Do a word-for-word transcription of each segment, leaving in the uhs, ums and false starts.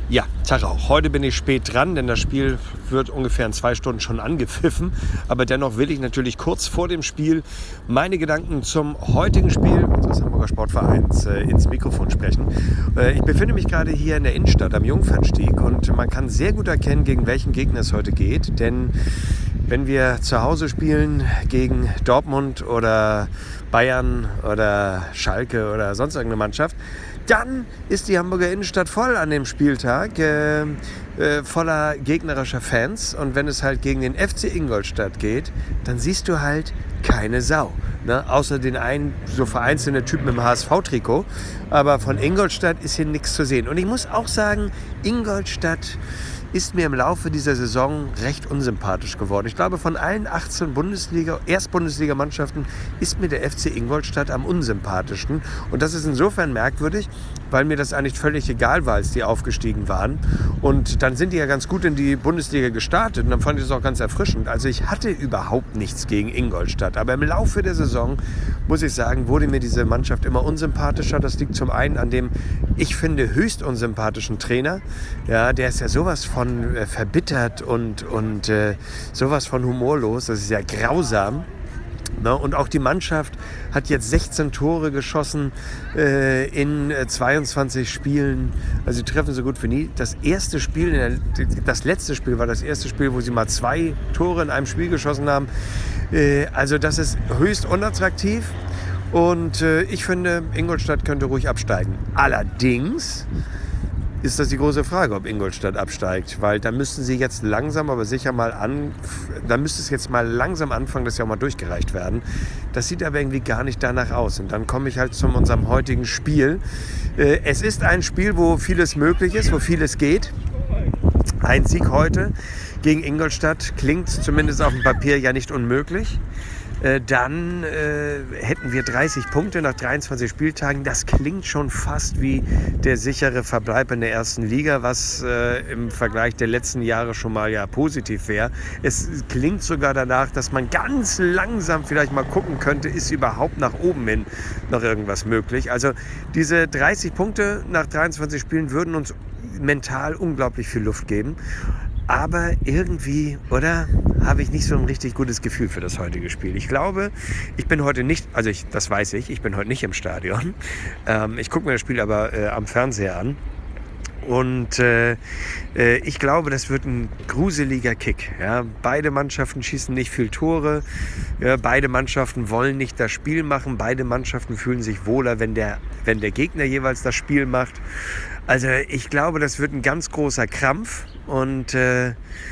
Ja, Tag auch. Heute bin ich spät dran, denn das Spiel wird ungefähr in zwei Stunden schon angepfiffen. Aber dennoch will ich natürlich kurz vor dem Spiel meine Gedanken zum heutigen Spiel unseres Hamburger Sportvereins äh, ins Mikrofon sprechen. Äh, ich befinde mich gerade hier in der Innenstadt am Jungfernstieg und man kann sehr gut erkennen, gegen welchen Gegner es heute geht. Denn wenn wir zu Hause spielen gegen Dortmund oder Bayern oder Schalke oder sonst irgendeine Mannschaft, dann ist die Hamburger Innenstadt voll an dem Spieltag, äh, äh, voller gegnerischer Fans. Und wenn es halt gegen den F C Ingolstadt geht, dann siehst du halt keine Sau. Ne? Außer den einen so vereinzelte Typ mit dem H S V-Trikot. Aber von Ingolstadt ist hier nichts zu sehen. Und ich muss auch sagen, Ingolstadt ist mir im Laufe dieser Saison recht unsympathisch geworden. Ich glaube, von allen achtzehn Bundesliga, Erstbundesligamannschaften ist mir der F C Ingolstadt am unsympathischsten. Und das ist insofern merkwürdig, weil mir das eigentlich völlig egal war, als die aufgestiegen waren. Und dann sind die ja ganz gut in die Bundesliga gestartet und dann fand ich das auch ganz erfrischend. Also ich hatte überhaupt nichts gegen Ingolstadt. Aber im Laufe der Saison, muss ich sagen, wurde mir diese Mannschaft immer unsympathischer. Das liegt zum einen an dem, ich finde, höchst unsympathischen Trainer. Ja, der ist ja sowas von äh, verbittert und, und äh, sowas von humorlos. Das ist ja grausam. Na, und auch die Mannschaft hat jetzt sechzehn Tore geschossen äh, in äh, zweiundzwanzig Spielen. Also sie treffen so gut wie nie. Das erste Spiel, in der, das letzte Spiel war das erste Spiel, wo sie mal zwei Tore in einem Spiel geschossen haben. Äh, also das ist höchst unattraktiv. Und äh, ich finde, Ingolstadt könnte ruhig absteigen. Allerdings ist das die große Frage, ob Ingolstadt absteigt, weil da müssten sie jetzt langsam, aber sicher mal an, da müsste es jetzt mal langsam anfangen, dass ja auch mal durchgereicht werden. Das sieht aber irgendwie gar nicht danach aus. Und dann komme ich halt zu unserem heutigen Spiel. Es ist ein Spiel, wo vieles möglich ist, wo vieles geht. Ein Sieg heute gegen Ingolstadt klingt zumindest auf dem Papier ja nicht unmöglich. Dann äh, hätten wir dreißig Punkte nach dreiundzwanzig Spieltagen. Das klingt schon fast wie der sichere Verbleib in der ersten Liga, was äh, im Vergleich der letzten Jahre schon mal ja positiv wäre. Es klingt sogar danach, dass man ganz langsam vielleicht mal gucken könnte, ist überhaupt nach oben hin noch irgendwas möglich. Also diese dreißig Punkte nach dreiundzwanzig Spielen würden uns mental unglaublich viel Luft geben. Aber irgendwie, oder, habe ich nicht so ein richtig gutes Gefühl für das heutige Spiel. Ich glaube, ich bin heute nicht, also ich, das weiß ich, ich bin heute nicht im Stadion. Ähm, ich gucke mir das Spiel aber äh, am Fernseher an. Und äh, äh, ich glaube, das wird ein gruseliger Kick. Ja? Beide Mannschaften schießen nicht viel Tore. Ja? Beide Mannschaften wollen nicht das Spiel machen. Beide Mannschaften fühlen sich wohler, wenn der, wenn der Gegner jeweils das Spiel macht. Also ich glaube, das wird ein ganz großer Krampf. Und äh,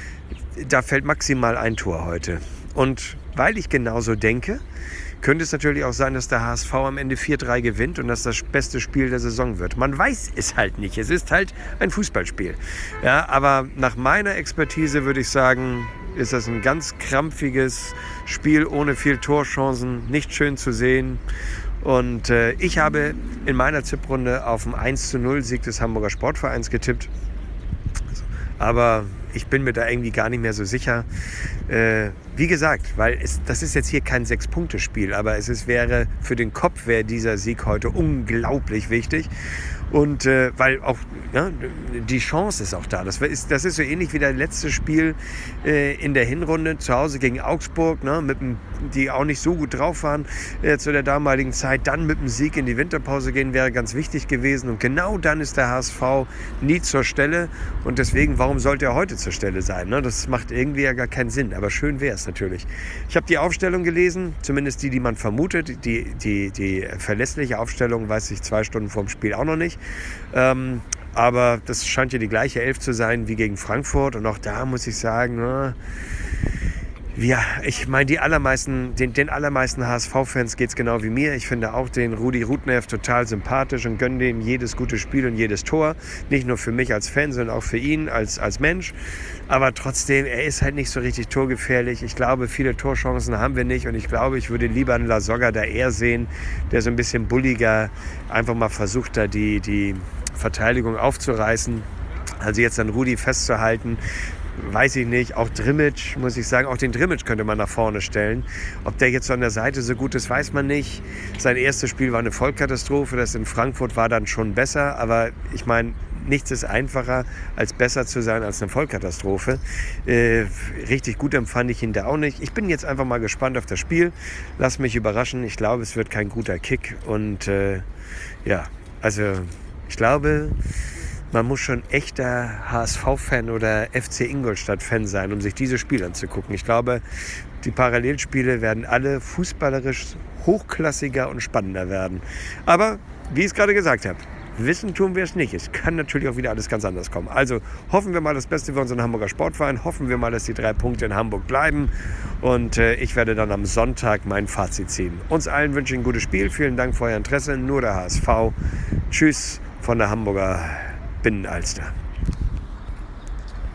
da fällt maximal ein Tor heute. Und weil ich genauso denke, könnte es natürlich auch sein, dass der H S V am Ende vier drei gewinnt und dass das beste Spiel der Saison wird. Man weiß es halt nicht. Es ist halt ein Fußballspiel. Ja, aber nach meiner Expertise würde ich sagen, ist das ein ganz krampfiges Spiel ohne viel Torchancen. Nicht schön zu sehen. Und äh, ich habe in meiner Tipprunde auf einen eins zu null Sieg des Hamburger Sportvereins getippt. Aber ich bin mir da irgendwie gar nicht mehr so sicher. Äh, wie gesagt, weil es, das ist jetzt hier kein Sechs-Punkte-Spiel, aber es ist, wäre für den Kopf wäre dieser Sieg heute unglaublich wichtig. Und äh, weil auch ja, die Chance ist auch da. Das ist, das ist so ähnlich wie das letzte Spiel äh, in der Hinrunde zu Hause gegen Augsburg, ne, mit dem, die auch nicht so gut drauf waren äh, zu der damaligen Zeit. Dann mit dem Sieg in die Winterpause gehen wäre ganz wichtig gewesen. Und genau dann ist der H S V nie zur Stelle. Und deswegen, warum sollte er heute zur Stelle sein? Ne? Das macht irgendwie ja gar keinen Sinn. Aber schön wäre es natürlich. Ich habe die Aufstellung gelesen, zumindest die, die man vermutet. Die, die, die verlässliche Aufstellung weiß ich zwei Stunden vorm Spiel auch noch nicht. Ähm, aber das scheint ja die gleiche Elf zu sein wie gegen Frankfurt. Und auch da muss ich sagen, na, ja, ich meine, die allermeisten, den, den allermeisten H S V-Fans geht es genau wie mir. Ich finde auch den Rudi Rudnev total sympathisch und gönne dem jedes gute Spiel und jedes Tor. Nicht nur für mich als Fan, sondern auch für ihn als, als Mensch. Aber trotzdem, er ist halt nicht so richtig torgefährlich. Ich glaube, viele Torchancen haben wir nicht. Und ich glaube, ich würde lieber einen Lasogga da eher sehen, der so ein bisschen bulliger einfach mal versucht, da die, die Verteidigung aufzureißen. Also jetzt an Rudi festzuhalten, weiß ich nicht. Auch Drimmitsch, muss ich sagen, auch den Drimmitsch könnte man nach vorne stellen. Ob der jetzt an der Seite so gut ist, weiß man nicht. Sein erstes Spiel war eine Vollkatastrophe. Das in Frankfurt war dann schon besser. Aber ich meine, nichts ist einfacher, als besser zu sein als eine Vollkatastrophe. Äh, richtig gut empfand ich ihn da auch nicht. Ich bin jetzt einfach mal gespannt auf das Spiel. Lass mich überraschen. Ich glaube, es wird kein guter Kick. Und äh, ja, also ich glaube, man muss schon echter H S V-Fan oder F C Ingolstadt-Fan sein, um sich dieses Spiel anzugucken. Ich glaube, die Parallelspiele werden alle fußballerisch hochklassiger und spannender werden. Aber, wie ich es gerade gesagt habe, wissen tun wir es nicht. Es kann natürlich auch wieder alles ganz anders kommen. Also hoffen wir mal das Beste für unseren Hamburger Sportverein. Hoffen wir mal, dass die drei Punkte in Hamburg bleiben. Und äh, ich werde dann am Sonntag mein Fazit ziehen. Uns allen wünsche ich ein gutes Spiel. Vielen Dank für euer Interesse. Nur der H S V. Tschüss von der Hamburger Binnenalster.